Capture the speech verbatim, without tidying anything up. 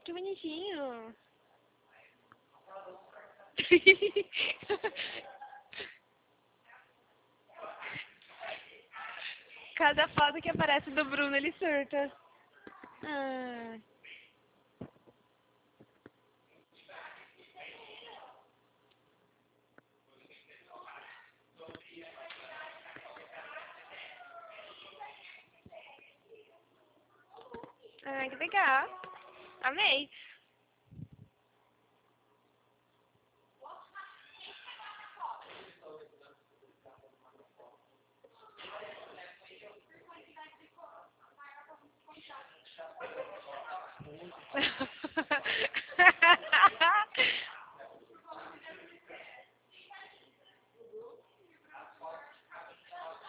Que bonitinho. Cada foto que aparece do Bruno, ele surta. Ah. Ah, que legal. Amei.